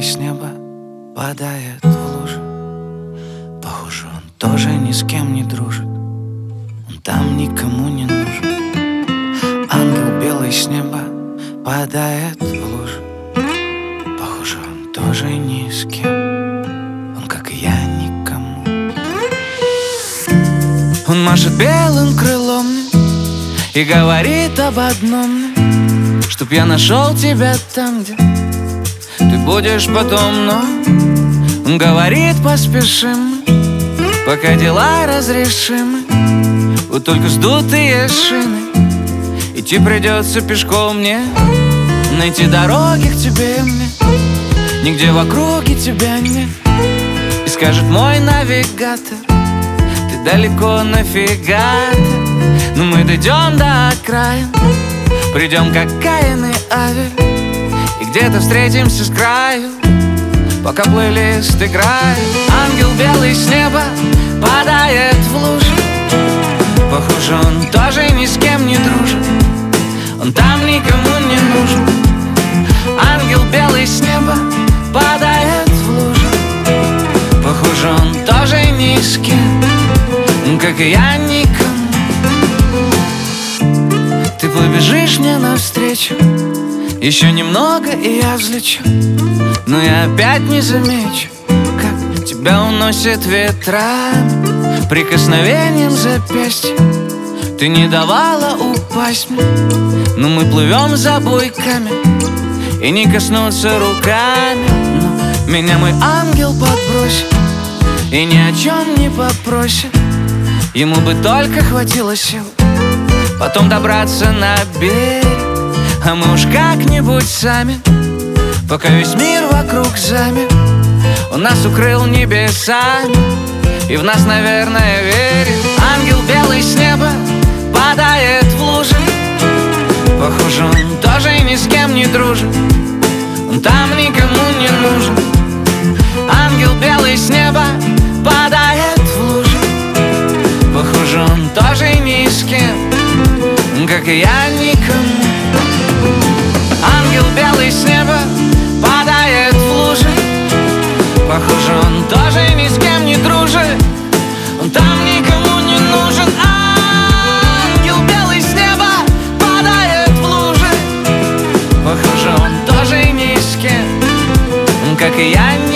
белый с неба падает в лужу. Похоже, он тоже ни с кем не дружит, он там никому не нужен. Ангел белый с неба падает в лужу. Похоже, он тоже ни с кем, он, как и я, никому. Он машет белым крылом мне и говорит об одном: чтоб я нашел тебя там, где ты будешь потом. Но он говорит: поспешим, пока дела разрешимы. Вот только сдутые шины, идти придется пешком мне. Найти дороги к тебе мне нигде в округе тебя нет. И скажет мой навигатор: ты далеко нафига-то. Но мы дойдем до окраин, придем как Каин и Авель, и где-то встретимся с краю, пока плейлист играет. Ангел белый с неба падает в лужу. Похоже, он тоже ни с кем не дружит, он там никому не нужен. Ангел белый с неба падает в лужу. Похоже, он тоже ни с кем, как и я, никому. Ты побежишь мне навстречу, еще немного и я взлечу, но я опять не замечу, как тебя уносит ветрами. Прикосновением запястья ты не давала упасть мне, но мы плывем за буйками и не коснуться руками. Но меня мой ангел подбросит и ни о чем не попросит. Ему бы только хватило сил потом добраться на берег, а мы уж как-нибудь сами, пока весь мир вокруг замер. Он нас укрыл небесами и в нас, наверное, верит. Ангел белый с неба падает в лужи. Похоже, он тоже ни с кем не дружит, он там никому не нужен. Ангел белый с неба падает в лужи. Похоже, он тоже ни с кем, как и я, никому. Ангел белый с неба падает в лужи. Похоже, он тоже ни с кем не дружит, он там никому не нужен. Ангел белый с неба падает в лужи. Похоже, он тоже ни с кем, как и я,